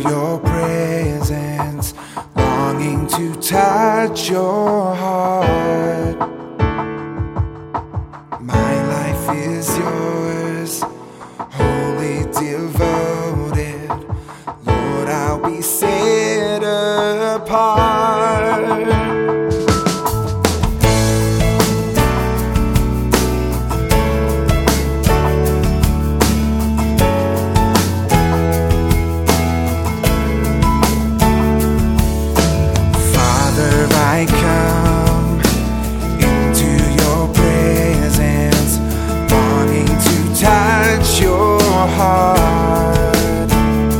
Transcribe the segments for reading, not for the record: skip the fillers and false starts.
your presence, longing to touch your heart. My life is yours, wholly devoted. Lord, I'll be set apart. I come into your presence, longing to touch your heart.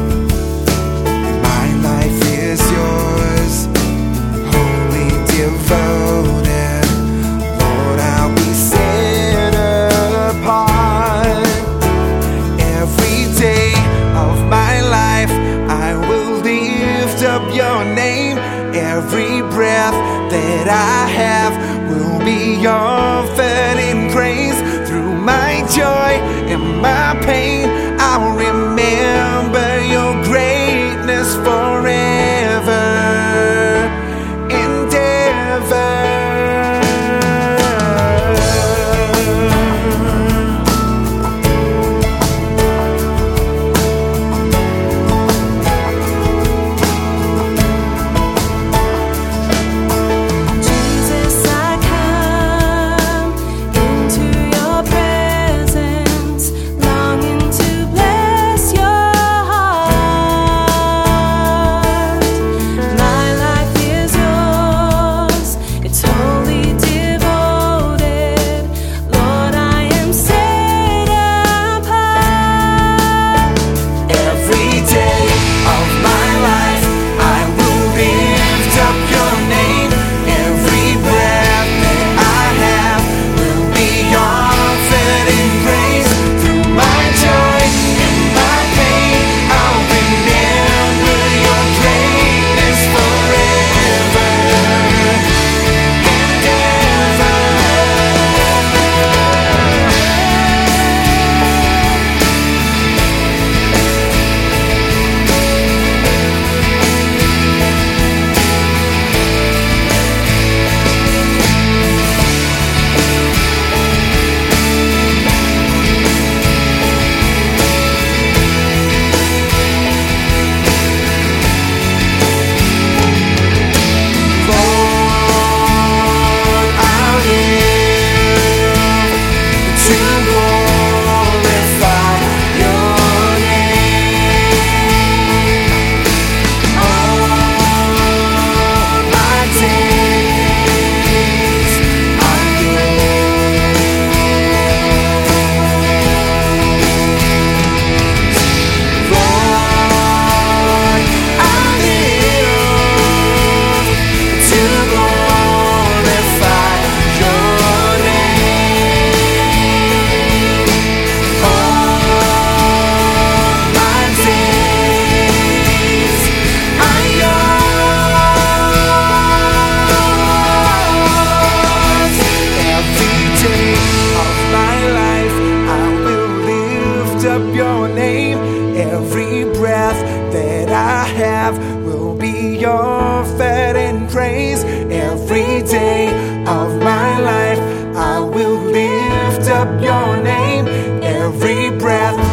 My life is yours, wholly devoted. Lord, I'll be set apart. Every day of my life I will lift up your name. Every breath that I have will be offered in praise. Through my joy and my pain, I'll remember your greatness forever and ever. Every breath that I have will be offered in praise. Every day of my life I will lift up your name. Every breath